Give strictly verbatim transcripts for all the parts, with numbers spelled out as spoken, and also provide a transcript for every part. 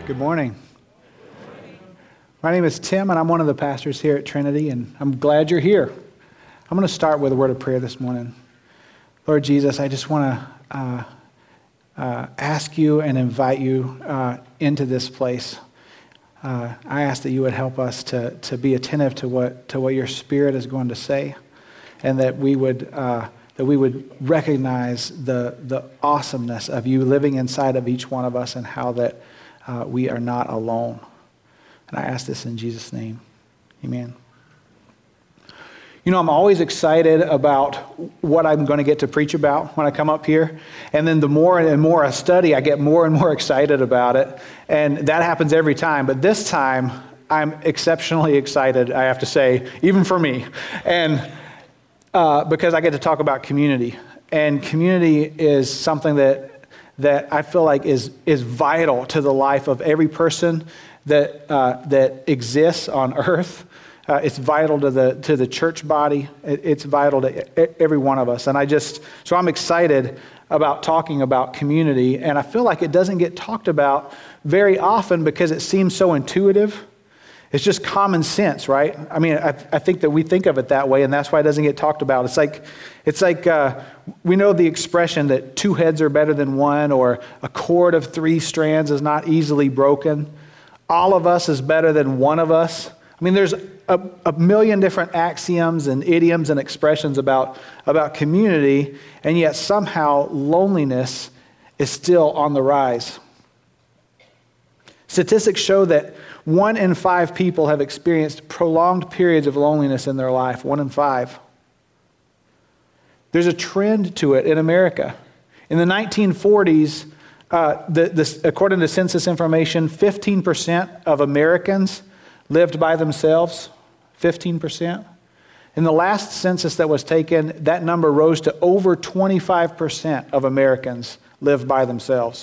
Good morning. My name is Tim, and I'm one of the pastors here at Trinity, and I'm glad you're here. I'm going to start with a word of prayer this morning. Lord Jesus, I just want to uh, uh, ask you and invite you uh, into this place. Uh, I ask that you would help us to to be attentive to what to what your Spirit is going to say, and that we would uh, that we would recognize the the awesomeness of you living inside of each one of us, and how that uh, we are not alone. And I ask this in Jesus' name. Amen. You know, I'm always excited about what I'm going to get to preach about when I come up here. And then the more and more I study, I get more and more excited about it. And that happens every time. But this time, I'm exceptionally excited, I have to say, even for me. And uh, because I get to talk about community. And community is something that that I feel like is is vital to the life of every person that uh, that exists on earth. Uh, it's vital to the to the church body. It, it's vital to every one of us. And I just so I'm excited about talking about community. And I feel like it doesn't get talked about very often because it seems so intuitive. It's just common sense, right? I mean, I, I think that we think of it that way, and that's why it doesn't get talked about. It's like, it's like uh, we know the expression that two heads are better than one, or a cord of three strands is not easily broken. All of us is better than one of us. I mean, there's a, a million different axioms and idioms and expressions about, about community, and yet somehow loneliness is still on the rise. Statistics show that one in five people have experienced prolonged periods of loneliness in their life. One in five. There's a trend to it in America. In the nineteen forties, uh, the, the, according to census information, fifteen percent of Americans lived by themselves. fifteen percent. In the last census that was taken, that number rose to over twenty-five percent of Americans lived by themselves.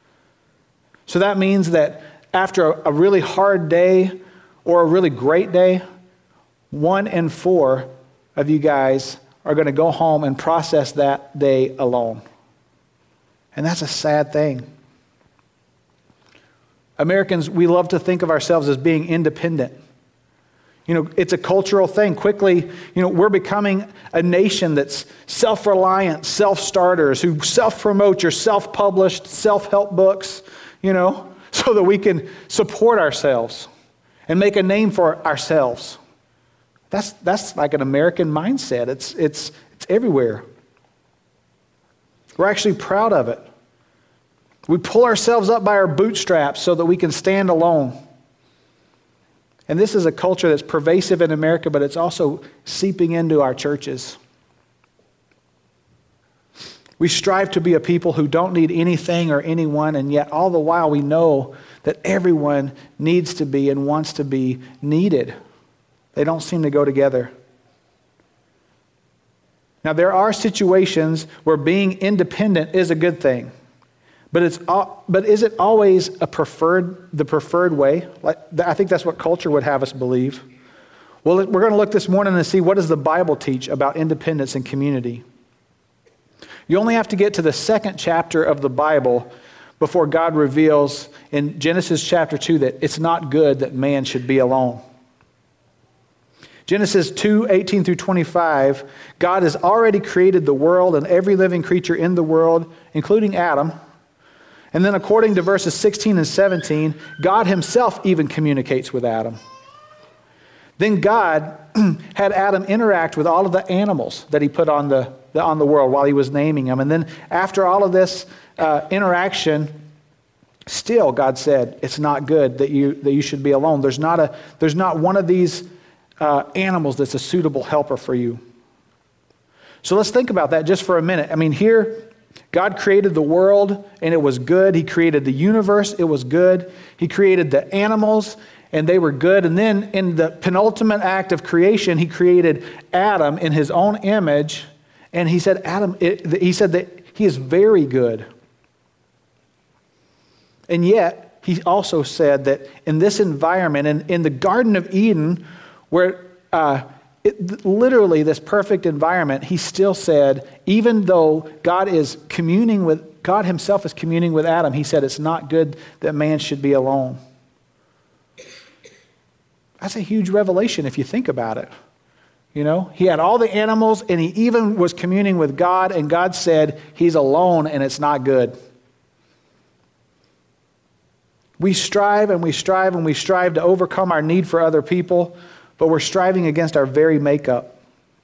So that means that after a really hard day or a really great day, one in four of you guys are going to go home and process that day alone. And that's a sad thing. Americans, we love to think of ourselves as being independent. You know, it's a cultural thing. Quickly, you know, we're becoming a nation that's self-reliant, self-starters, who self-promote your self-published, self-help books, you know, so that we can support ourselves and make a name for ourselves. That's that's like an American mindset. It's it's it's everywhere. We're actually proud of it. We pull ourselves up by our bootstraps so that we can stand alone. And this is a culture that's pervasive in America, but it's also seeping into our churches. We strive to be a people who don't need anything or anyone, and yet all the while we know that everyone needs to be and wants to be needed. They don't seem to go together. Now, there are situations where being independent is a good thing, but it's but is it always a preferred the preferred way? Like, I think that's what culture would have us believe. Well, we're going to look this morning and see what does the Bible teach about independence and community. You only have to get to the second chapter of the Bible before God reveals in Genesis chapter two that it's not good that man should be alone. Genesis two, eighteen through twenty-five, God has already created the world and every living creature in the world, including Adam. And then according to verses sixteen and seventeen, God himself even communicates with Adam. Then God had Adam interact with all of the animals that he put on the, the on the world while he was naming them. And then after all of this uh, interaction, still God said, it's not good that you that you should be alone. There's not a there's not one of these uh, animals that's a suitable helper for you. So let's think about that just for a minute. I mean, here God created the world and it was good. He created the universe, it was good. He created the animals and they were good. And then in the penultimate act of creation, he created Adam in his own image. And he said, Adam, it, he said that he is very good. And yet, he also said that in this environment, in, in the Garden of Eden, where uh, it, literally this perfect environment, he still said, even though God is communing with God himself is communing with Adam. He said it's not good that man should be alone. That's a huge revelation if you think about it. You know, he had all the animals and he even was communing with God, and God said he's alone and it's not good. We strive and we strive and we strive to overcome our need for other people, but we're striving against our very makeup.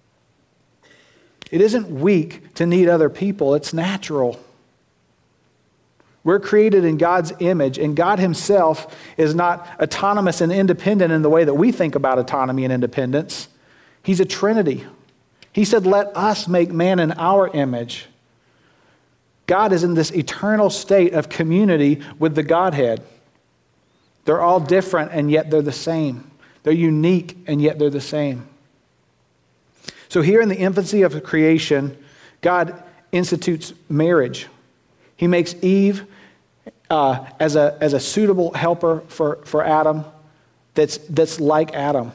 It isn't weak to need other people, it's natural. We're created in God's image, and God himself is not autonomous and independent in the way that we think about autonomy and independence. He's a Trinity. He said, let us make man in our image. God is in this eternal state of community with the Godhead. They're all different, and yet they're the same. They're unique, and yet they're the same. So here in the infancy of creation, God institutes marriage. He makes Eve uh, as a as a suitable helper for, for Adam that's, that's like Adam.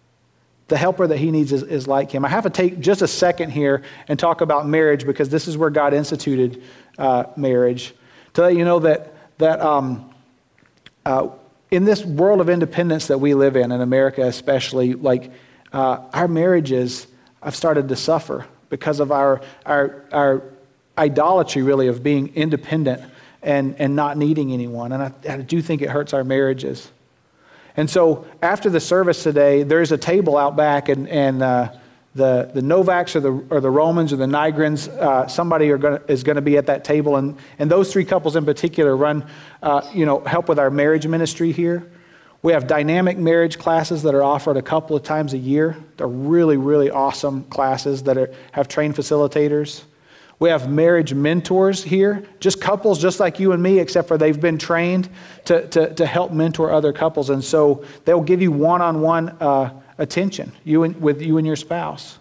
The helper that he needs is, is like him. I have to take just a second here and talk about marriage, because this is where God instituted uh, marriage. To let you know that, that um, uh, in this world of independence that we live in, in America especially, like uh, our marriages have started to suffer because of our our our idolatry, really, of being independent and, and not needing anyone. And I, I do think it hurts our marriages. And so after the service today, there's a table out back, and, and uh, the, the Novaks or the, or the Romans or the Nigrans, uh, somebody are gonna, is going to be at that table. And, and those three couples in particular run, uh, you know, help with our marriage ministry here. We have dynamic marriage classes that are offered a couple of times a year. They're really, really awesome classes that are, have trained facilitators. We have marriage mentors here, just couples just like you and me, except for they've been trained to, to, to help mentor other couples. And so they'll give you one-on-one uh, attention you and, with you and your spouse.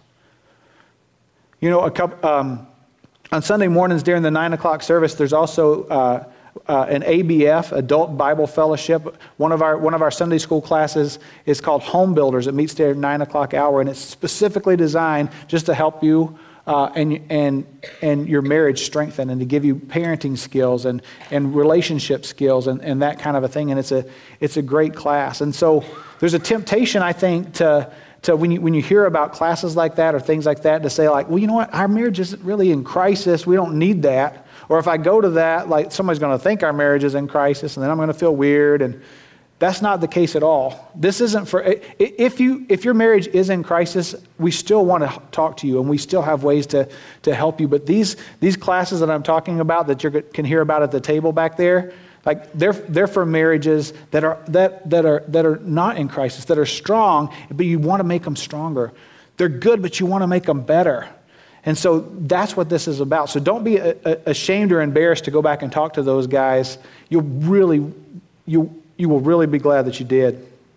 You know, a couple, um, on Sunday mornings during the nine o'clock service, there's also uh, uh, an A B F, Adult Bible Fellowship. One of our one of our Sunday school classes is called Home Builders. It meets there at nine o'clock hour, and it's specifically designed just to help you Uh, and and and your marriage strengthen, and to give you parenting skills and, and relationship skills and, and that kind of a thing. And it's a it's a great class. And so there's a temptation, I think, to to when you when you hear about classes like that or things like that, to say like, well, you know what, our marriage isn't really in crisis. We don't need that. Or if I go to that, like somebody's going to think our marriage is in crisis, and then I'm going to feel weird. And that's not the case at all. This isn't for, if you if your marriage is in crisis, we still want to talk to you, and we still have ways to, to help you. But these these classes that I'm talking about that you can hear about at the table back there, like they're they're for marriages that are that that are that are not in crisis, that are strong, but you want to make them stronger. They're good, but you want to make them better. And so that's what this is about. So don't be a, a, ashamed or embarrassed to go back and talk to those guys. You'll really you. You will really be glad that you did.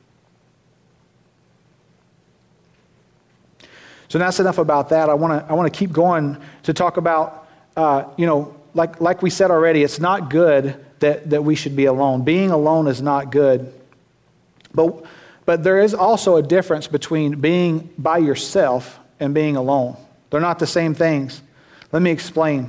So that's enough about that. I want to I want to keep going to talk about, uh, you know, like like we said already, it's not good that, that we should be alone. Being alone is not good. But but there is also a difference between being by yourself and being alone. They're not the same things. Let me explain.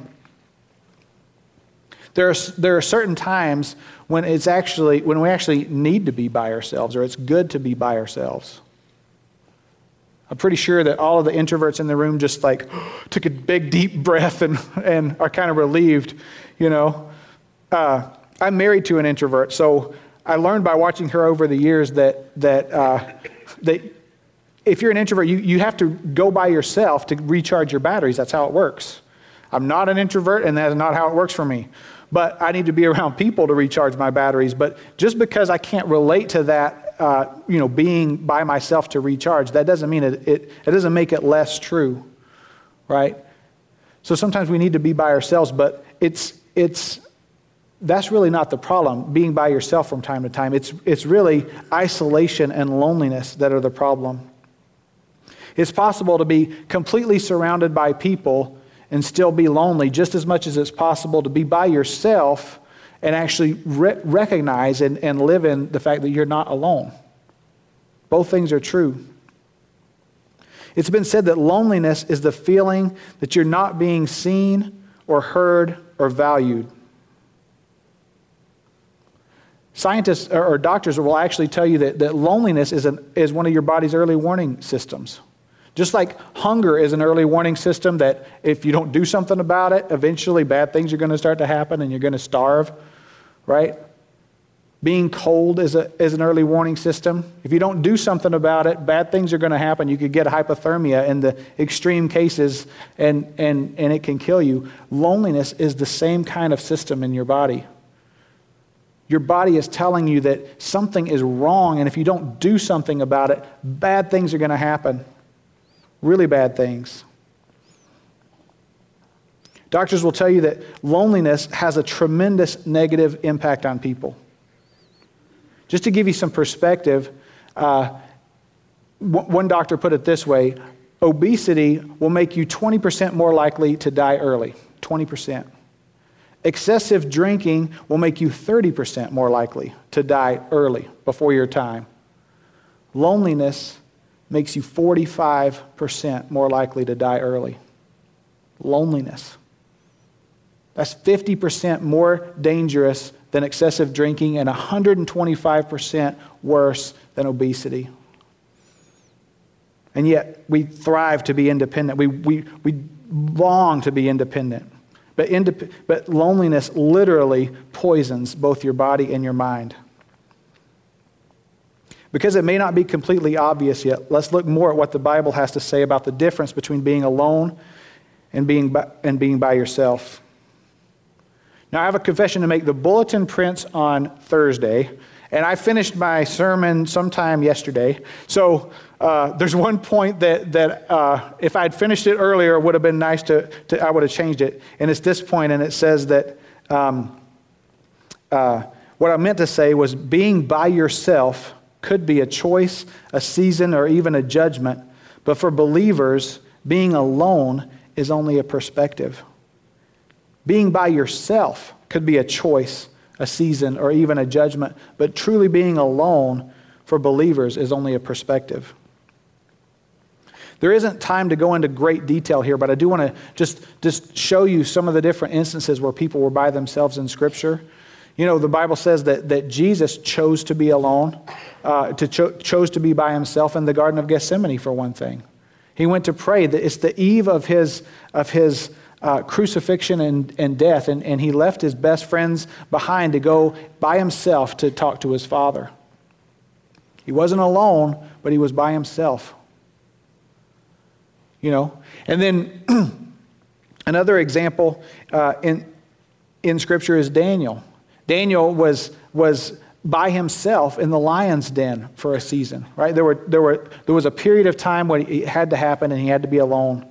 There are, there are certain times when it's actually when we actually need to be by ourselves, or it's good to be by ourselves. I'm pretty sure that all of the introverts in the room just like took a big deep breath and, and are kind of relieved, you know. Uh, I'm married to an introvert, so I learned by watching her over the years that that uh, that if you're an introvert, you, you have to go by yourself to recharge your batteries. That's how it works. I'm not an introvert, and that's not how it works for me. But I need to be around people to recharge my batteries. But just because I can't relate to that, uh, you know, being by myself to recharge, that doesn't mean it, it, it doesn't make it less true, right? So sometimes we need to be by ourselves, but it's it's that's really not the problem, being by yourself from time to time. It's it's really isolation and loneliness that are the problem. It's possible to be completely surrounded by people and still be lonely, just as much as it's possible to be by yourself and actually re- recognize and, and live in the fact that you're not alone. Both things are true. It's been said that loneliness is the feeling that you're not being seen or heard or valued. Scientists or, or doctors will actually tell you that, that loneliness is, an, is one of your body's early warning systems. Just like hunger is an early warning system that if you don't do something about it, eventually bad things are going to start to happen and you're going to starve, right? Being cold is, a, is an early warning system. If you don't do something about it, bad things are going to happen. You could get hypothermia in the extreme cases and, and, and it can kill you. Loneliness is the same kind of system in your body. Your body is telling you that something is wrong, and if you don't do something about it, bad things are going to happen. Really bad things. Doctors will tell you that loneliness has a tremendous negative impact on people. Just to give you some perspective, uh, w- one doctor put it this way: obesity will make you twenty percent more likely to die early. twenty percent. Excessive drinking will make you thirty percent more likely to die early, before your time. Loneliness makes you forty-five percent more likely to die early. Loneliness. That's fifty percent more dangerous than excessive drinking and one hundred twenty-five percent worse than obesity. And yet we thrive to be independent. We, we, we long to be independent. But, indep- but loneliness literally poisons both your body and your mind. Because it may not be completely obvious yet, let's look more at what the Bible has to say about the difference between being alone and being by, and being by yourself. Now, I have a confession to make. The bulletin prints on Thursday, and I finished my sermon sometime yesterday. So uh, there's one point that that uh, if I had finished it earlier, it would have been nice to, to I would have changed it. And it's this point, and it says that um, uh, what I meant to say was being by yourself could be a choice, a season, or even a judgment. But for believers, being alone is only a perspective. Being by yourself could be a choice, a season, or even a judgment. But truly being alone for believers is only a perspective. There isn't time to go into great detail here, but I do want to just, just show you some of the different instances where people were by themselves in Scripture. You know, the Bible says that, that Jesus chose to be alone, uh, to cho- chose to be by himself in the Garden of Gethsemane, for one thing. He went to pray. It's the eve of his, of his uh, crucifixion and, and death, and, and he left his best friends behind to go by himself to talk to his Father. He wasn't alone, but he was by himself. You know, and then another example uh, in in Scripture is Daniel. Daniel was was by himself in the lion's den for a season, right? There were there were there was a period of time when it had to happen, and he had to be alone.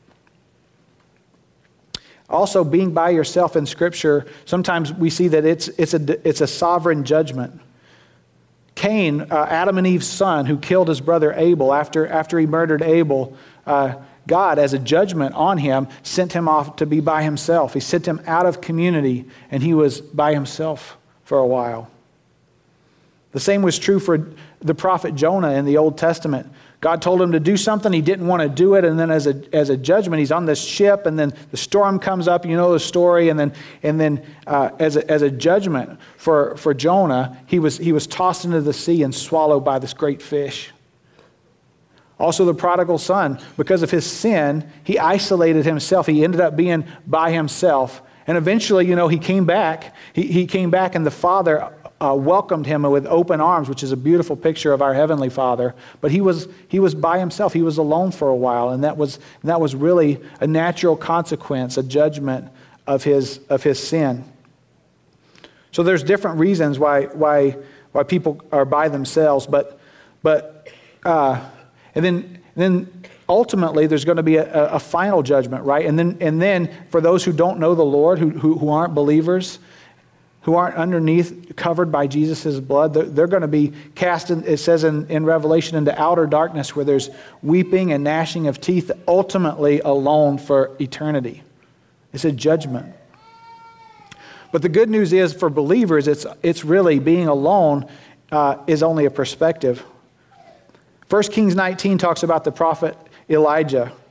Also, being by yourself in Scripture, sometimes we see that it's it's a it's a sovereign judgment. Cain, uh, Adam and Eve's son, who killed his brother Abel after after he murdered Abel. Uh, God, as a judgment on him, sent him off to be by himself. He sent him out of community, and he was by himself for a while. The same was true for the prophet Jonah in the Old Testament. God told him to do something, he didn't want to do it, and then as a as a judgment, he's on this ship, and then the storm comes up, you know the story, and then and then uh, as a, as a judgment for, for Jonah, he was he was tossed into the sea and swallowed by this great fish. Also the prodigal son, because of his sin, he isolated himself. He ended up being by himself. And eventually, you know, he came back. He, he came back and the Father uh, welcomed him with open arms, which is a beautiful picture of our Heavenly Father. But he was he was by himself. He was alone for a while. And that was that was really a natural consequence, a judgment of his of his sin. So there's different reasons why why why people are by themselves, but but uh And then, and then ultimately, there's going to be a, a final judgment, right? And then, and then for those who don't know the Lord, who, who, who aren't believers, who aren't underneath, covered by Jesus' blood, they're, they're going to be cast, in, it says in, in Revelation, into outer darkness where there's weeping and gnashing of teeth, ultimately alone for eternity. It's a judgment. But the good news is for believers, it's, it's really being alone uh, is only a perspective. First Kings nineteen talks about the prophet Elijah.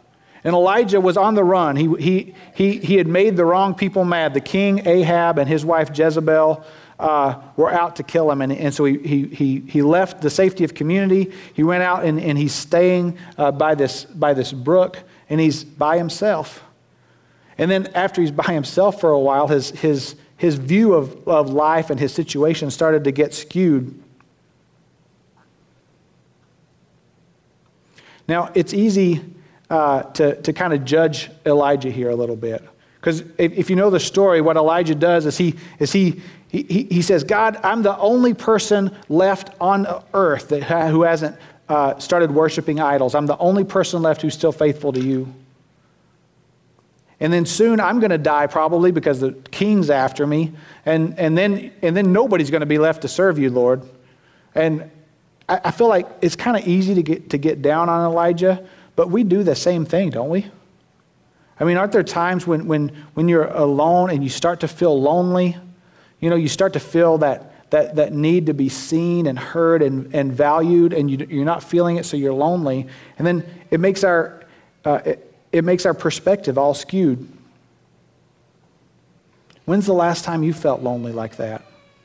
And Elijah was on the run. He, he, he, he had made the wrong people mad. The king Ahab and his wife Jezebel uh, were out to kill him. And, and so he, he, he, he left the safety of community. He went out and, and he's staying uh, by, this, by this brook, and he's by himself. And then after he's by himself for a while, his, his, his view of, of life and his situation started to get skewed. Now, it's easy uh, to, to kind of judge Elijah here a little bit. Because if, if you know the story, what Elijah does is he is he, he, he says, God, I'm the only person left on earth that ha- who hasn't uh, started worshiping idols. I'm the only person left who's still faithful to you. And then soon I'm going to die probably because the king's after me. And, and, then, and then nobody's going to be left to serve you, Lord. And I, I feel like it's kind of easy to get, to get down on Elijah, but we do the same thing, don't we? I mean, aren't there times when, when, when you're alone and you start to feel lonely? You know, you start to feel that, that, that need to be seen and heard and, and valued, and you, you're not feeling it, so you're lonely. And then it makes our... Uh, it, It makes our perspective all skewed. When's the last time you felt lonely like that?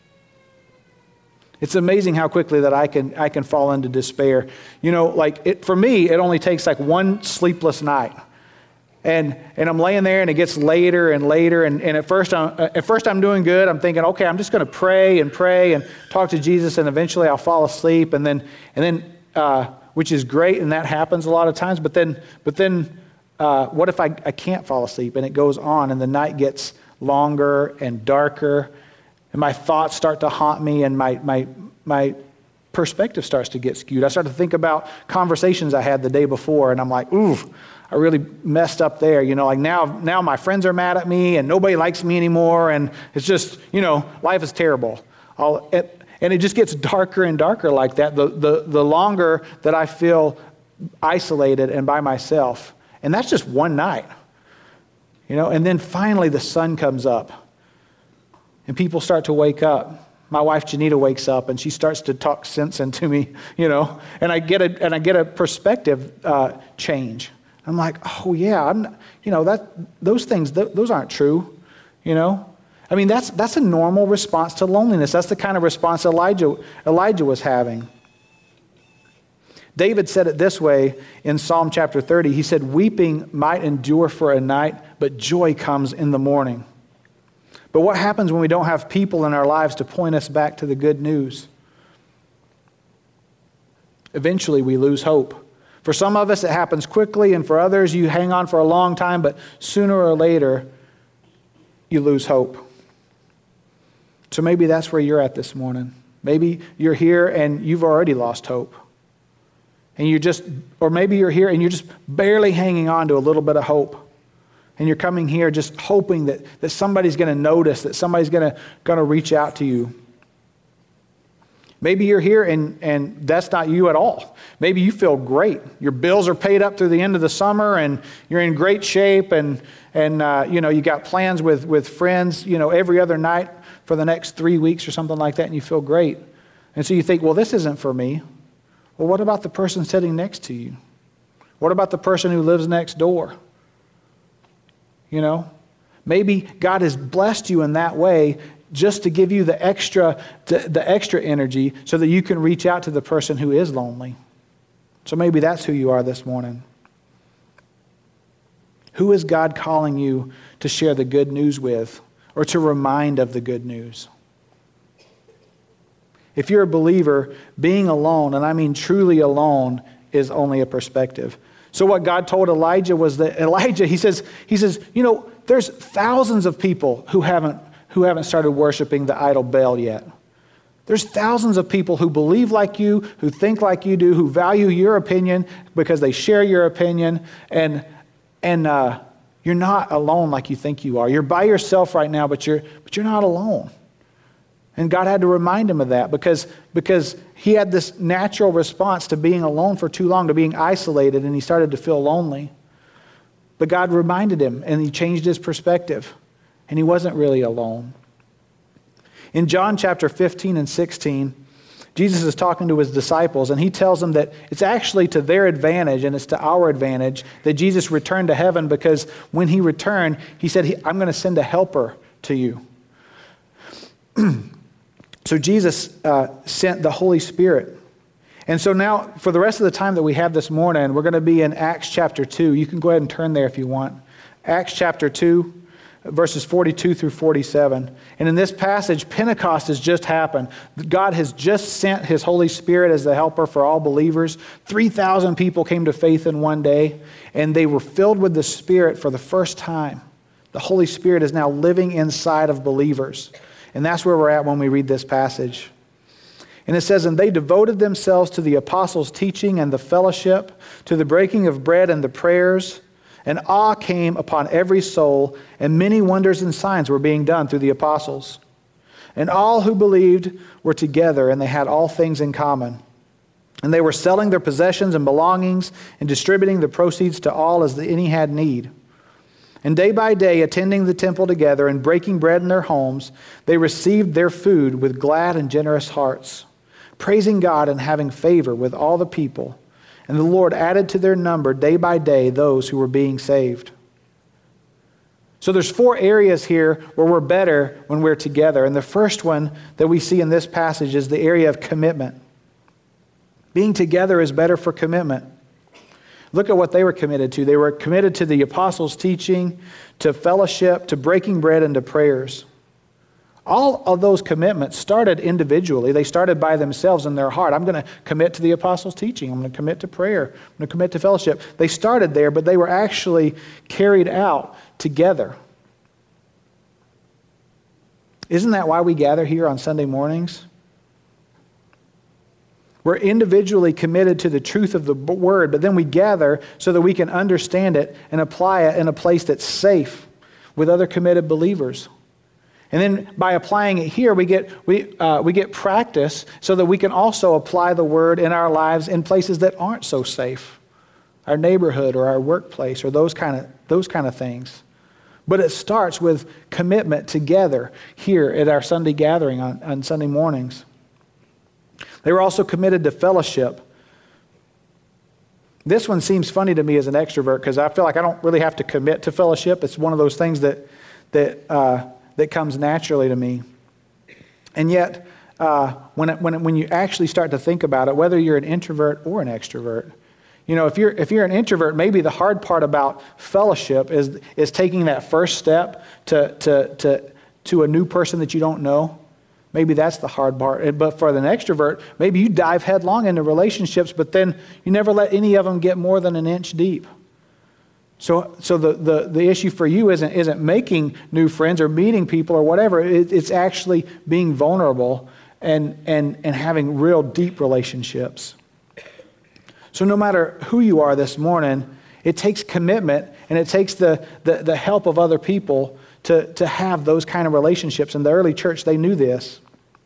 It's amazing how quickly that I can I can fall into despair. You know, like it, for me, it only takes like one sleepless night. And and I'm laying there and it gets later and later. And, and at first I'm at first I'm doing good. I'm thinking, okay, I'm just going to pray and pray and talk to Jesus, and eventually I'll fall asleep. And then and then uh, which is great, and that happens a lot of times. But then but then Uh, what if I, I can't fall asleep, and it goes on, and the night gets longer and darker, and my thoughts start to haunt me, and my my my perspective starts to get skewed. I start to think about conversations I had the day before, and I'm like, ooh, I really messed up there. You know, like now now my friends are mad at me, and nobody likes me anymore, and it's just, you know, life is terrible. I'll, it, and it just gets darker and darker like that. The the the longer that I feel isolated and by myself. And that's just one night, you know, and then finally the sun comes up and people start to wake up. My wife, Janita, wakes up and she starts to talk sense into me, you know, and I get a, and I get a perspective uh, change. I'm like, oh yeah, I'm, you know, that, those things, th- those aren't true, you know. I mean, that's, that's a normal response to loneliness. That's the kind of response Elijah, Elijah was having. David said it this way in Psalm chapter thirty. He said, weeping might endure for a night, but joy comes in the morning. But what happens when we don't have people in our lives to point us back to the good news? Eventually we lose hope. For some of us it happens quickly, and for others you hang on for a long time, but sooner or later you lose hope. So maybe that's where you're at this morning. Maybe you're here and you've already lost hope. And you're just, or maybe you're here and you're just barely hanging on to a little bit of hope. And you're coming here just hoping that, that somebody's going to notice, that somebody's going to going to reach out to you. Maybe you're here and, and that's not you at all. Maybe you feel great. Your bills are paid up through the end of the summer and you're in great shape, and, and uh, you know, you got plans with, with friends, you know, every other night for the next three weeks or something like that, and you feel great. And so you think, well, this isn't for me. Well, what about the person sitting next to you? What about the person who lives next door? You know, maybe God has blessed you in that way just to give you the extra, the extra energy so that you can reach out to the person who is lonely. So maybe that's who you are this morning. Who is God calling you to share the good news with, or to remind of the good news? If you're a believer, being alone, and I mean truly alone, is only a perspective. So what God told Elijah was that Elijah, he says, he says, you know, there's thousands of people who haven't who haven't started worshiping the idol Baal yet. There's thousands of people who believe like you, who think like you do, who value your opinion because they share your opinion, and and uh, you're not alone like you think you are. You're by yourself right now, but you're but you're not alone. And God had to remind him of that because, because he had this natural response to being alone for too long, to being isolated, and he started to feel lonely. But God reminded him, and he changed his perspective, and he wasn't really alone. In John chapter fifteen and sixteen, Jesus is talking to his disciples, and he tells them that it's actually to their advantage and it's to our advantage that Jesus returned to heaven, because when he returned, he said, I'm going to send a helper to you. So Jesus uh, sent the Holy Spirit. And so now, for the rest of the time that we have this morning, we're going to be in Acts chapter two. You can go ahead and turn there if you want. Acts chapter two, verses forty-two through forty-seven. And in this passage, Pentecost has just happened. God has just sent his Holy Spirit as the helper for all believers. three thousand people came to faith in one day, and they were filled with the Spirit for the first time. The Holy Spirit is now living inside of believers. And that's where we're at when we read this passage. And it says, and they devoted themselves to the apostles' teaching and the fellowship, to the breaking of bread and the prayers. And awe came upon every soul, and many wonders and signs were being done through the apostles. And all who believed were together, and they had all things in common. And they were selling their possessions and belongings and distributing the proceeds to all as any had need. And day by day, attending the temple together and breaking bread in their homes, they received their food with glad and generous hearts, praising God and having favor with all the people. And the Lord added to their number day by day those who were being saved. So there's four areas here where we're better when we're together. And the first one that we see in this passage is the area of commitment. Being together is better for commitment. Look at what they were committed to. They were committed to the apostles' teaching, to fellowship, to breaking bread, and to prayers. All of those commitments started individually. They started by themselves in their heart. I'm going to commit to the apostles' teaching. I'm going to commit to prayer. I'm going to commit to fellowship. They started there, but they were actually carried out together. Isn't that why we gather here on Sunday mornings? We're individually committed to the truth of the word, but then we gather so that we can understand it and apply it in a place that's safe with other committed believers. And then by applying it here, we get we uh, we get practice so that we can also apply the word in our lives in places that aren't so safe, our neighborhood or our workplace or those kind of those kind of things. But it starts with commitment together here at our Sunday gathering on, on Sunday mornings. They were also committed to fellowship. This one seems funny to me as an extrovert because I feel like I don't really have to commit to fellowship. It's one of those things that that uh, that comes naturally to me. And yet, uh, when it, when it, when you actually start to think about it, whether you're an introvert or an extrovert, you know, if you're if you're an introvert, maybe the hard part about fellowship is is taking that first step to to to to a new person that you don't know. Maybe that's the hard part. But for an extrovert, maybe you dive headlong into relationships, but then you never let any of them get more than an inch deep. So so the, the, the issue for you isn't, isn't making new friends or meeting people or whatever. It, it's actually being vulnerable and, and, and having real deep relationships. So no matter who you are this morning, it takes commitment and it takes the, the, the help of other people To, to have those kind of relationships. In the early church, they knew this.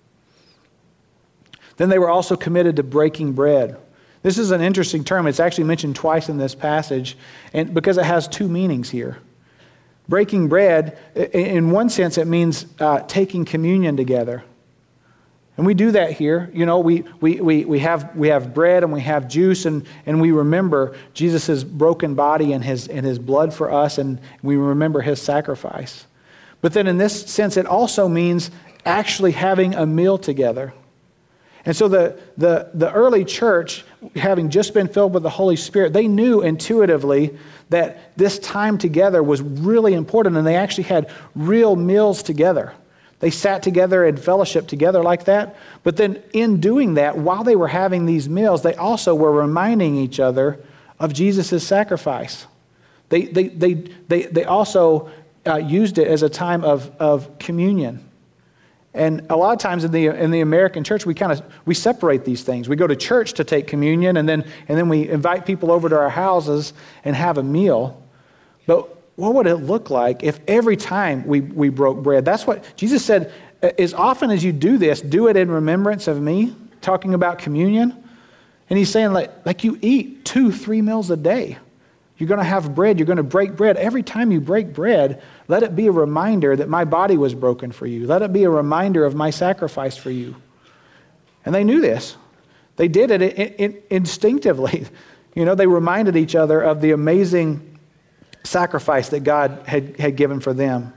Then they were also committed to breaking bread. This is an interesting term. It's actually mentioned twice in this passage, and because it has two meanings here. Breaking bread, in one sense, it means uh, taking communion together. And we do that here. You know, we we we we have we have bread and we have juice, and, and we remember Jesus' broken body and his and his blood for us, and we remember his sacrifice. But then in this sense, it also means actually having a meal together. And so the the the early church, having just been filled with the Holy Spirit, they knew intuitively that this time together was really important, and they actually had real meals together. They sat together and fellowship together like that. But then in doing that, while they were having these meals, they also were reminding each other of Jesus' sacrifice. They, they, they, they, they also uh, used it as a time of, of communion. And a lot of times in the in the American church, we kind of we separate these things. We go to church to take communion, and then and then we invite people over to our houses and have a meal. But what would it look like if every time we, we broke bread? That's what Jesus said, as often as you do this, do it in remembrance of me, talking about communion. And he's saying like, like you eat two, three meals a day. You're going to have bread. You're going to break bread. Every time you break bread, let it be a reminder that my body was broken for you. Let it be a reminder of my sacrifice for you. And they knew this. They did it in, in, instinctively. You know, they reminded each other of the amazing sacrifice that God had, had given for them.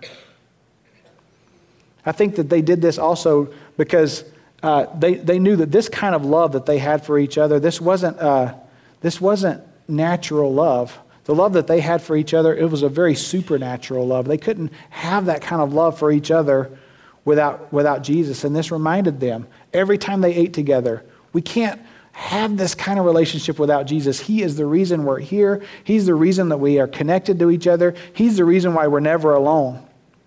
I think that they did this also because uh, they, they knew that this kind of love that they had for each other, this wasn't, uh, this wasn't natural love. The love that they had for each other, it was a very supernatural love. They couldn't have that kind of love for each other without, without Jesus. And this reminded them, every time they ate together, we can't have this kind of relationship without Jesus. He is the reason we're here. He's the reason that we are connected to each other. He's the reason why we're never alone.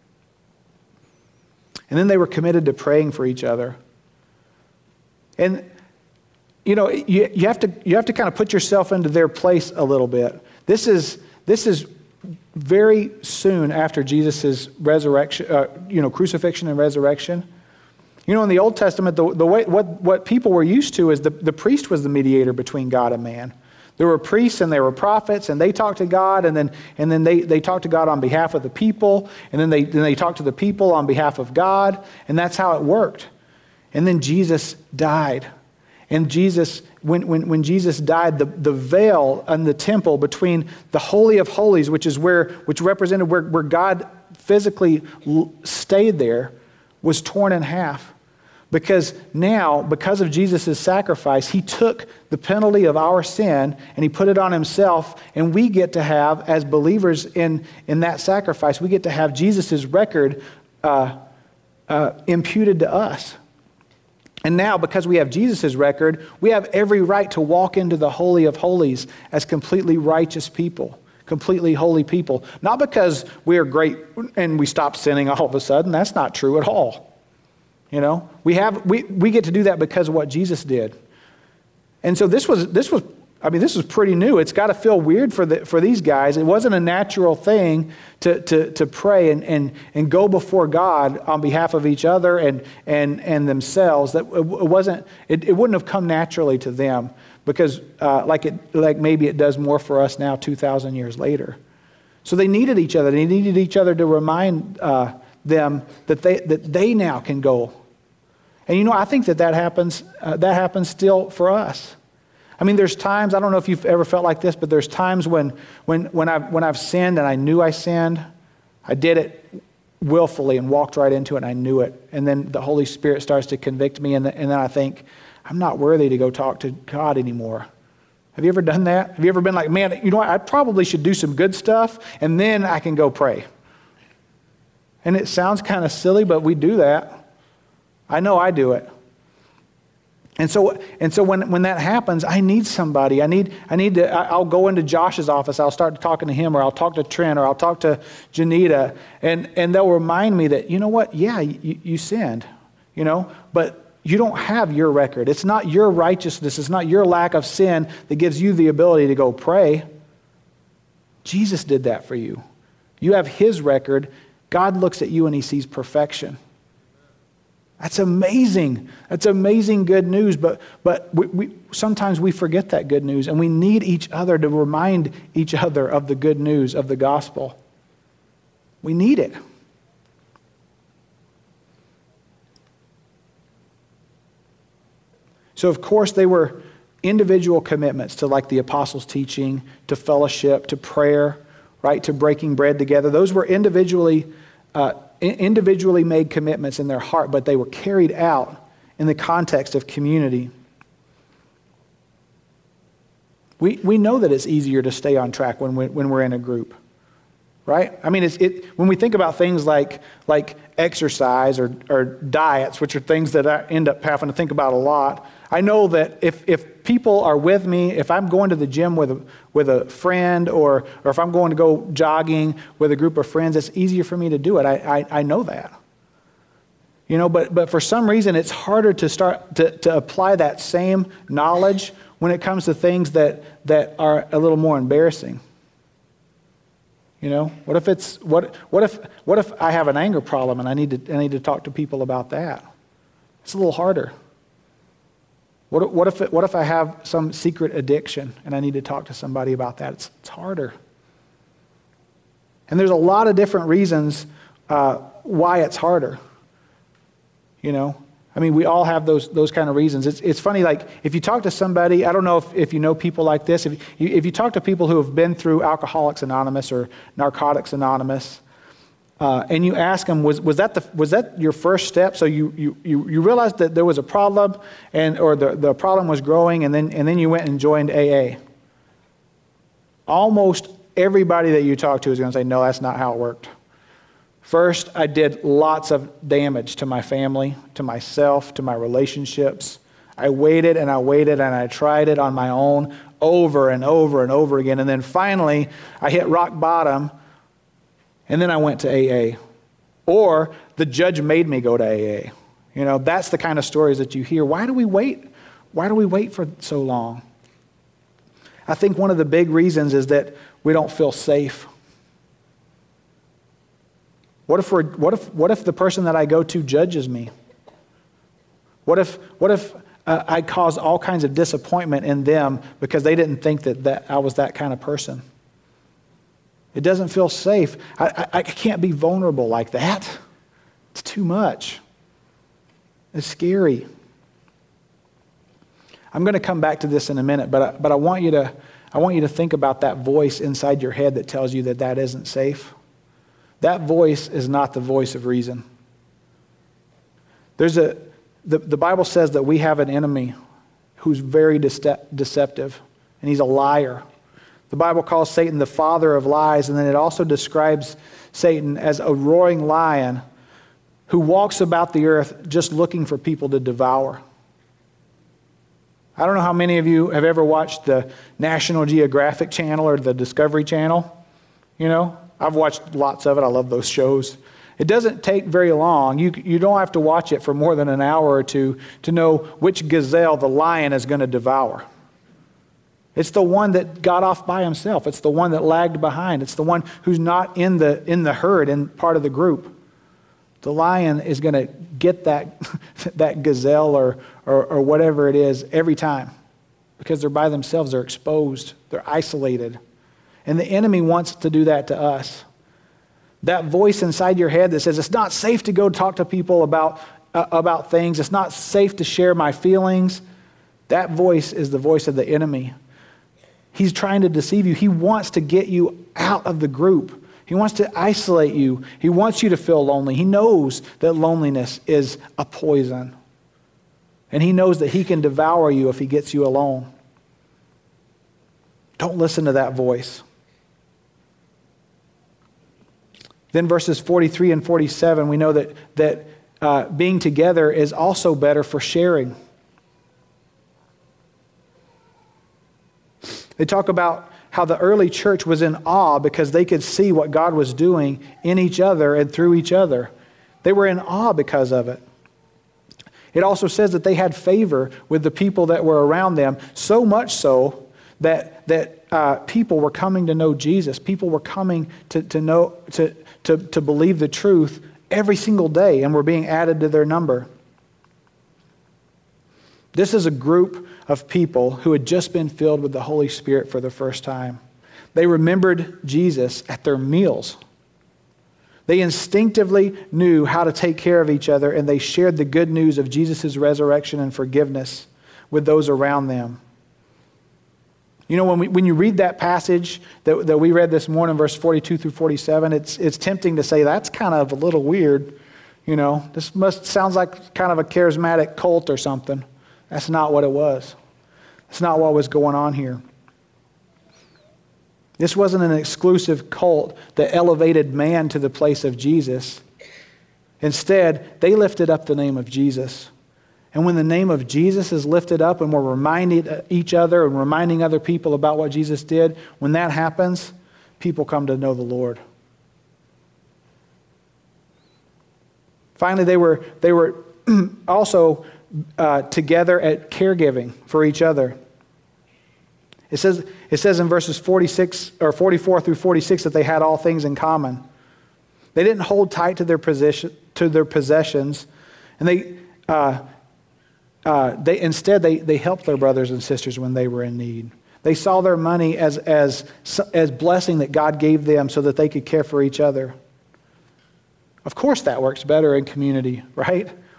And then they were committed to praying for each other. And, you know, you, you have to you have to kind of put yourself into their place a little bit. This is this is very soon after Jesus' resurrection, uh, you know, crucifixion and resurrection. You know, in the Old Testament, the, the way what, what people were used to is the, the priest was the mediator between God and man. There were priests and there were prophets, and they talked to God, and then and then they, they talked to God on behalf of the people, and then they then they talked to the people on behalf of God, and that's how it worked. And then Jesus died. And Jesus, when, when, when Jesus died, the, the veil in the temple between the Holy of Holies, which is where, which represented where, where God physically stayed there, was torn in half. Because now, because of Jesus' sacrifice, he took the penalty of our sin and he put it on himself, and we get to have, as believers in, in that sacrifice, we get to have Jesus' record uh, uh, imputed to us. And now, because we have Jesus' record, we have every right to walk into the Holy of Holies as completely righteous people, completely holy people. Not because we are great and we stop sinning all of a sudden. That's not true at all. You know, we have we, we get to do that because of what Jesus did. And so this was this was I mean this was pretty new. It's got to feel weird for the for these guys. It wasn't a natural thing to to to pray and and and go before God on behalf of each other and and and themselves. That it wasn't it, it wouldn't have come naturally to them because uh, like it like maybe it does more for us now two thousand years later. So they needed each other. They needed each other to remind uh, them that they that they now can go. And you know, I think that that happens, uh, that happens still for us. I mean, there's times, I don't know if you've ever felt like this, but there's times when when when I've, when I've sinned and I knew I sinned, I did it willfully and walked right into it and I knew it. And then the Holy Spirit starts to convict me and, the, and then I think, I'm not worthy to go talk to God anymore. Have you ever done that? Have you ever been like, man, you know what, I probably should do some good stuff and then I can go pray. And it sounds kind of silly, but we do that. I know I do it. And so and so when, when that happens, I need somebody. I need I need to I'll go into Josh's office, I'll start talking to him, or I'll talk to Trent, or I'll talk to Janita, and, and they'll remind me that, you know what, yeah, you, you sinned, you know, but you don't have your record. It's not your righteousness, it's not your lack of sin that gives you the ability to go pray. Jesus did that for you. You have his record. God looks at you and he sees perfection. That's amazing. That's amazing good news, but but we, we sometimes we forget that good news, and we need each other to remind each other of the good news of the gospel. We need it. So of course they were individual commitments to like the apostles' teaching, to fellowship, to prayer, right, to breaking bread together. Those were individually uh, individually made commitments in their heart, but they were carried out in the context of community. We we know that it's easier to stay on track when we, when we're in a group, right? I mean, it's it when we think about things like like exercise or or diets, which are things that I end up having to think about a lot. I know that if if people are with me, if I'm going to the gym with a with a friend, or or if I'm going to go jogging with a group of friends, it's easier for me to do it. I I, I know that. You know, but but for some reason it's harder to start to, to apply that same knowledge when it comes to things that that are a little more embarrassing. You know, what if it's what what if what if I have an anger problem and I need to I need to talk to people about that? It's a little harder. What, what if it, what if I have some secret addiction and I need to talk to somebody about that? It's, it's harder. And there's a lot of different reasons uh, why it's harder. You know, I mean, we all have those those kind of reasons. It's it's funny, like, if you talk to somebody, I don't know if, if you know people like this, if you, if you talk to people who have been through Alcoholics Anonymous or Narcotics Anonymous, uh, and you ask them, was was that the was that your first step? So you you you, you realized that there was a problem, and or the, the problem was growing, and then and then you went and joined A A. Almost everybody that you talk to is going to say, no, that's not how it worked. First, I did lots of damage to my family, to myself, to my relationships. I waited and I waited and I tried it on my own over and over and over again. And then finally, I hit rock bottom, and then I went to A A. Or the judge made me go to A A. You know, that's the kind of stories that you hear. Why do we wait? Why do we wait for so long? I think one of the big reasons is that we don't feel safe. What if we're, what if what if the person that I go to judges me? What if what if uh, I cause all kinds of disappointment in them because they didn't think that, that I was that kind of person? It doesn't feel safe. I, I, I can't be vulnerable like that. It's too much. It's scary. I'm going to come back to this in a minute, but I, but I want you to I want you to think about that voice inside your head that tells you that that isn't safe. That voice is not the voice of reason. There's a the, the Bible says that we have an enemy who's very dece- deceptive, and he's a liar. The Bible calls Satan the father of lies, and then it also describes Satan as a roaring lion who walks about the earth just looking for people to devour. I don't know how many of you have ever watched the National Geographic Channel or the Discovery Channel. You know, I've watched lots of it. I love those shows. It doesn't take very long. You, you don't have to watch it for more than an hour or two to know which gazelle the lion is going to devour. It's the one that got off by himself. It's the one that lagged behind. It's the one who's not in the in the herd, in part of the group. The lion is going to get that that gazelle or, or or whatever it is every time, because they're by themselves. They're exposed. They're isolated. And the enemy wants to do that to us. That voice inside your head that says it's not safe to go talk to people about uh, about things. It's not safe to share my feelings. That voice is the voice of the enemy. He's trying to deceive you. He wants to get you out of the group. He wants to isolate you. He wants you to feel lonely. He knows that loneliness is a poison. And he knows that he can devour you if he gets you alone. Don't listen to that voice. Then verses forty-three and forty-seven, we know that, that uh, being together is also better for sharing. They talk about how the early church was in awe because they could see what God was doing in each other and through each other. They were in awe because of it. It also says that they had favor with the people that were around them, so much so that that uh, people were coming to know Jesus. People were coming to, to know to, to, to believe the truth every single day and were being added to their number. This is a group of people who had just been filled with the Holy Spirit for the first time. They remembered Jesus at their meals. They instinctively knew how to take care of each other, and they shared the good news of Jesus' resurrection and forgiveness with those around them. You know, when we, when you read that passage that, that we read this morning, verse forty-two through forty-seven, it's it's tempting to say that's kind of a little weird. You know, this must sounds like kind of a charismatic cult or something. That's not what it was. That's not what was going on here. This wasn't an exclusive cult that elevated man to the place of Jesus. Instead, they lifted up the name of Jesus. And when the name of Jesus is lifted up and we're reminding each other and reminding other people about what Jesus did, when that happens, people come to know the Lord. Finally, they were, they were also uh, together at caregiving for each other. It says, it says in verses forty-six or forty-four through forty-six that they had all things in common. They didn't hold tight to their position, to their possessions, and they, uh, uh, they instead they they helped their brothers and sisters when they were in need. They saw their money as as as blessing that God gave them so that they could care for each other. Of course, that works better in community, right?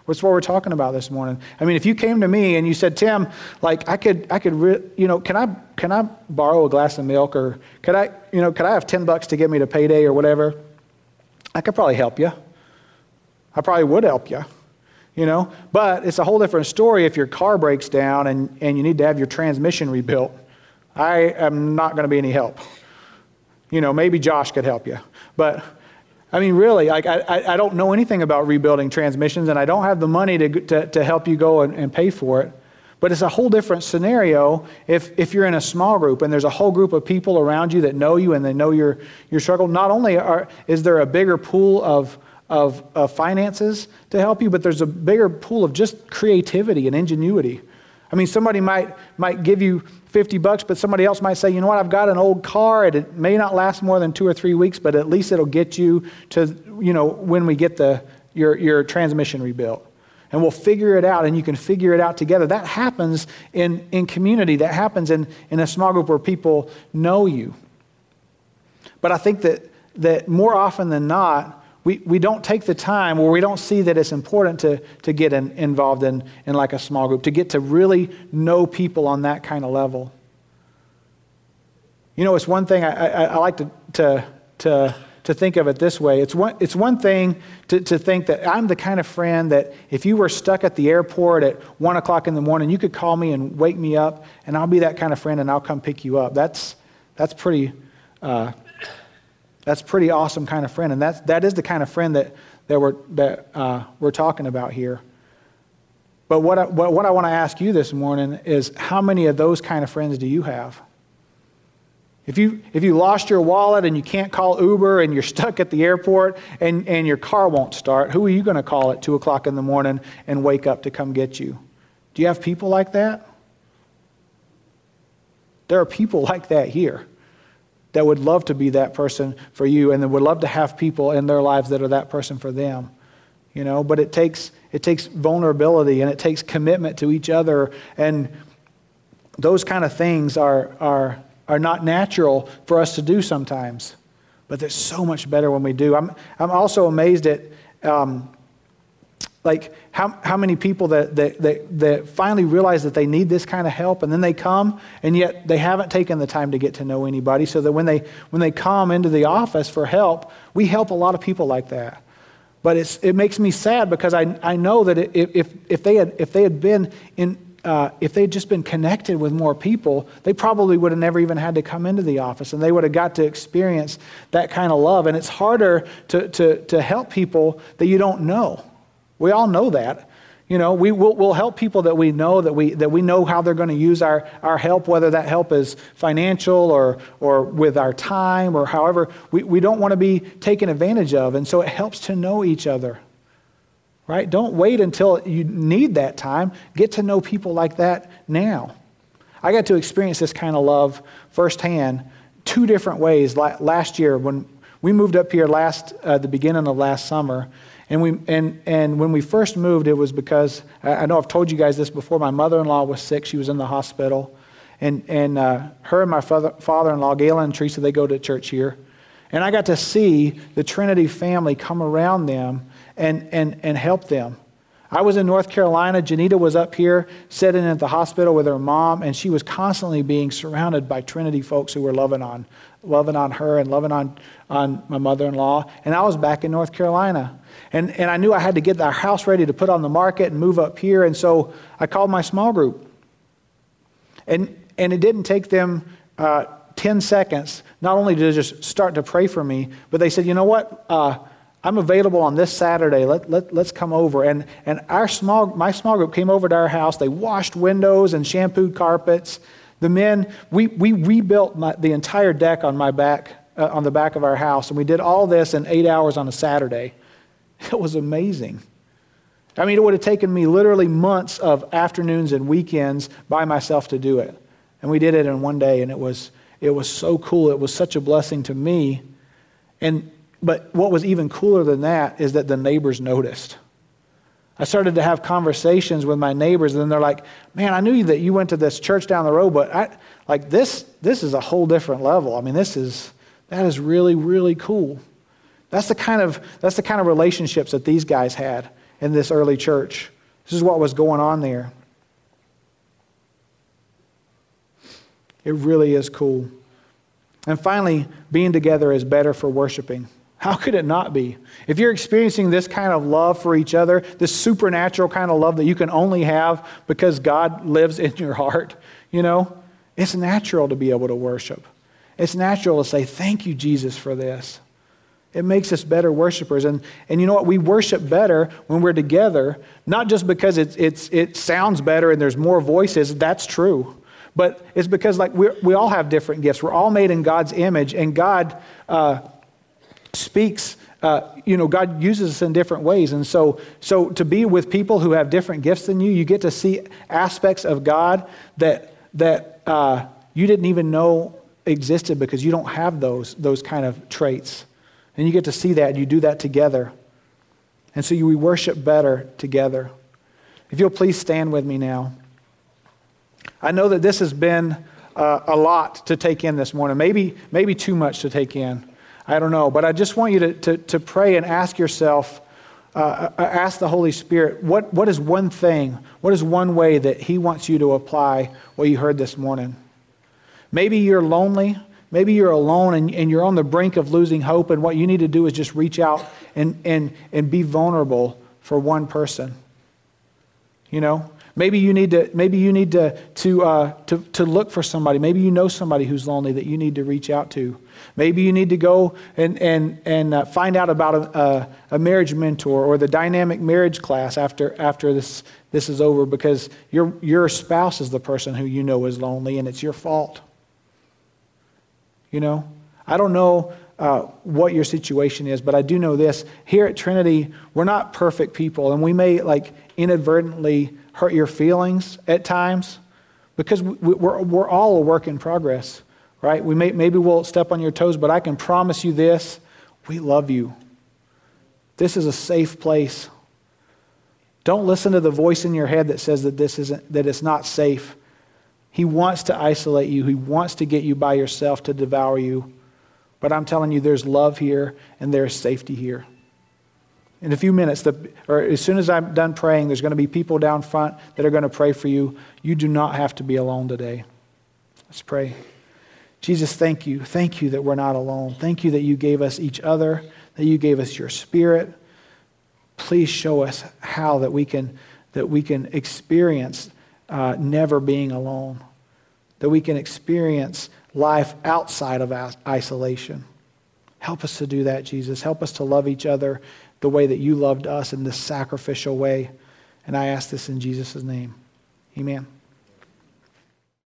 What's what we're talking about this morning. I mean, if you came to me and you said, Tim, like I could, I could, re- you know, can I, can I borrow a glass of milk, or could I, you know, could I have ten bucks to get me to payday or whatever? I could probably help you. I probably would help you, you know. But it's a whole different story if your car breaks down and, and you need to have your transmission rebuilt. I am not going to be any help. You know, maybe Josh could help you, but. I mean, really, like I, I don't know anything about rebuilding transmissions, and I don't have the money to to, to help you go and, and pay for it. But it's a whole different scenario if if you're in a small group and there's a whole group of people around you that know you and they know your your struggle. Not only are is there a bigger pool of of, of finances to help you, but there's a bigger pool of just creativity and ingenuity. I mean, somebody might might give you fifty bucks, but somebody else might say, you know what, I've got an old car, and it may not last more than two or three weeks, but at least it'll get you to, you know, when we get the your your transmission rebuilt. And we'll figure it out, and you can figure it out together. That happens in, in community. That happens in, in a small group where people know you. But I think that that more often than not, We we don't take the time, or we don't see that it's important to, to get in, involved in, in like a small group, to get to really know people on that kind of level. You know, it's one thing, I, I, I like to, to to to think of it this way. It's one it's one thing to, to think that I'm the kind of friend that if you were stuck at the airport at one o'clock in the morning, you could call me and wake me up, and I'll be that kind of friend, and I'll come pick you up. That's that's pretty uh, That's a pretty awesome kind of friend, and that's that is the kind of friend that that we're that uh, we're talking about here. But what I, what, what I want to ask you this morning is, how many of those kind of friends do you have? If you if you lost your wallet and you can't call Uber and you're stuck at the airport and, and your car won't start, who are you going to call at two o'clock in the morning and wake up to come get you? Do you have people like that? There are people like that here that would love to be that person for you, and that would love to have people in their lives that are that person for them. You know, but it takes it takes vulnerability, and it takes commitment to each other, and those kind of things are are are not natural for us to do sometimes. But they're so much better when we do. I'm I'm also amazed at um, like how how many people that, that that that finally realize that they need this kind of help, and then they come, and yet they haven't taken the time to get to know anybody, so that when they when they come into the office for help, we help a lot of people like that. But it's it makes me sad, because I I know that if if, if they had if they had been in uh, if they had just been connected with more people, they probably would have never even had to come into the office, and they would have got to experience that kind of love. And it's harder to to to help people that you don't know. We all know that. You know, we will we'll help people that we know, that we that we know how they're going to use our, our help, whether that help is financial or or with our time or however. We, we don't want to be taken advantage of. And so it helps to know each other. Right? Don't wait until you need that time. Get to know people like that now. I got to experience this kind of love firsthand two different ways. Last year, when we moved up here last uh, the beginning of last summer. And we and and when we first moved, it was because, I know I've told you guys this before, my mother-in-law was sick. She was in the hospital. And and uh, her and my father, father-in-law, Galen and Teresa, they go to church here. And I got to see the Trinity family come around them and and and help them. I was in North Carolina. Janita was up here sitting at the hospital with her mom, and she was constantly being surrounded by Trinity folks who were loving on, loving on her and loving on, on my mother-in-law. And I was back in North Carolina. And, and I knew I had to get our house ready to put on the market and move up here. And so I called my small group. And, and it didn't take them uh, ten seconds, not only to just start to pray for me, but they said, you know what? Uh, I'm available on this Saturday. Let, let, let's come over. And, and our small, my small group came over to our house. They washed windows and shampooed carpets. The men, we, we rebuilt my, the entire deck on my back, uh, on the back of our house. And we did all this in eight hours on a Saturday. It was amazing. I mean, it would have taken me literally months of afternoons and weekends by myself to do it. And we did it in one day, and it was it was so cool. It was such a blessing to me. And but what was even cooler than that is that the neighbors noticed. I started to have conversations with my neighbors, and then they're like, "Man, I knew that you went to this church down the road, but I like this this is a whole different level. I mean, this is that is really, really cool." That's the kind of that's the kind of relationships that these guys had. in this early church. This is what was going on there. It really is cool. And finally, being together is better for worshiping. How could it not be? If you're experiencing this kind of love for each other, this supernatural kind of love that you can only have because God lives in your heart, you know, it's natural to be able to worship. It's natural to say, thank you, Jesus, for this. It makes us better worshipers. And, and you know what? We worship better when we're together, not just because it's, it's, it sounds better and there's more voices. That's true. But it's because like we we all have different gifts. We're all made in God's image, and God uh, speaks. Uh, you know, God uses us in different ways, and so so to be with people who have different gifts than you, you get to see aspects of God that that uh, you didn't even know existed because you don't have those those kind of traits, and you get to see that. And you do that together, and so you, we worship better together. If you'll please stand with me now. I know that this has been uh, a lot to take in this morning, maybe maybe too much to take in. I don't know, but I just want you to to, to pray and ask yourself, uh, ask the Holy Spirit, what what is one thing, what is one way that He wants you to apply what you heard this morning? Maybe you're lonely, maybe you're alone and, and you're on the brink of losing hope, and what you need to do is just reach out and and and be vulnerable for one person. You know? Maybe you need to. Maybe you need to to, uh, to to look for somebody. Maybe you know somebody who's lonely that you need to reach out to. Maybe you need to go and and and uh, find out about a, a marriage mentor or the dynamic marriage class after after this this is over, because your your spouse is the person who you know is lonely, and it's your fault. You know, I don't know uh, what your situation is, but I do know this: here at Trinity, we're not perfect people, and we may like inadvertently hurt your feelings at times, because we, we're we're all a work in progress, right? We may maybe we'll step on your toes, but I can promise you this: we love you. This is a safe place. Don't listen to the voice in your head that says that this isn't that it's not safe. He wants to isolate you. He wants to get you by yourself to devour you. But I'm telling you, there's love here and there's safety here. In a few minutes, the, or as soon as I'm done praying, there's going to be people down front that are going to pray for you. You do not have to be alone today. Let's pray. Jesus, thank you. Thank you that we're not alone. Thank you that you gave us each other, that you gave us your Spirit. Please show us how that we can, that we can experience uh, never being alone, that we can experience life outside of isolation. Help us to do that, Jesus. Help us to love each other the way that you loved us in this sacrificial way. And I ask this in Jesus' name. Amen.